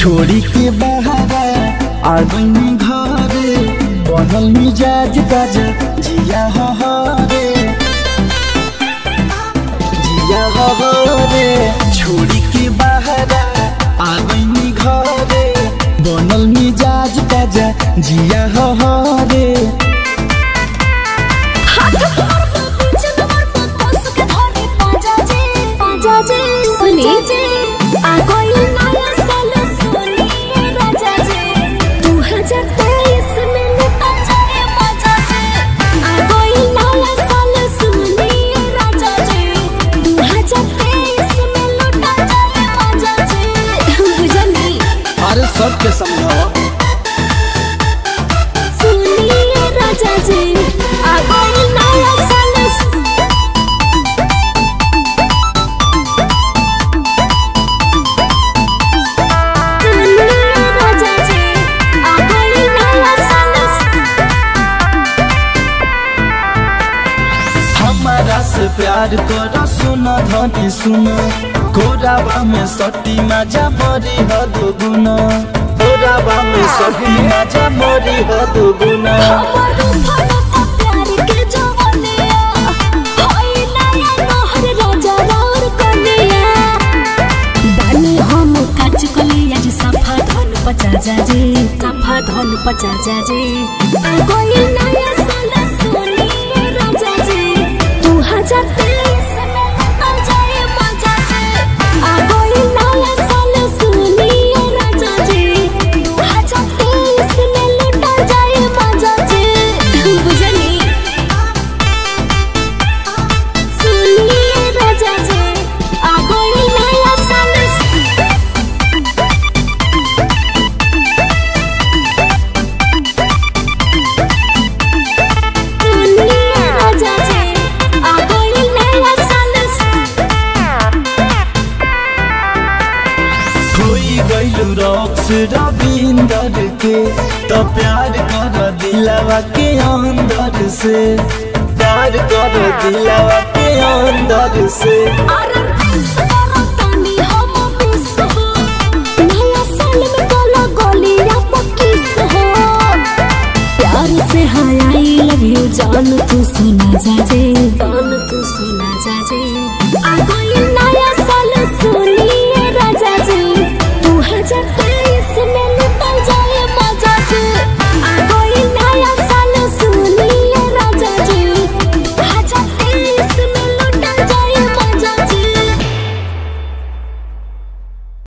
छोड़ी के बहारा आ गई घरे बनल मिजाज ताजा जिया हो रे जिया हो रे। छोड़ी के बहारा आ गई घरे बनल मिजाज ताजा जिया हो रे। अरे सबके समझाओ सुनिए राजा जी आ गई नया साल। सुनिए राजा जी आ गई नया साल। हमारा से प्यार करो सुनो धनी सुनो कोराबा में सटी मजा मरी हो दुगुना कोराबा में सटी मजा मरी हो दुगुना। प्यार के जवानिया होई नया नहर राजा राउर कनिया बानी हम काच कली आज सफा धन पचा जाजे सफा धन पचा जाजे आ गई नया साल। सुनिए राजा जी 2023 में निकल जाए मजा जी आ गई नया साल। सुनिए राजा जी 2023 में लुटा जाए मजा जी बुझनी। सुनिए राजा जी आ गई नया साल। सुनिए राजा जी आ गई नया साल। कोई गइलू रॉक्स रविंदर के तो प्यार कर दिलवा के अंदर से प्यार कर दिलवा के अंदर से। अरे करो तानी हम मिस हो नया साल में बोलो गोलियां पकिस हो प्यार से हाय आई लव यू जान तू सुना जाजे जान तू सुना जाजे आ गई नया साल। सुन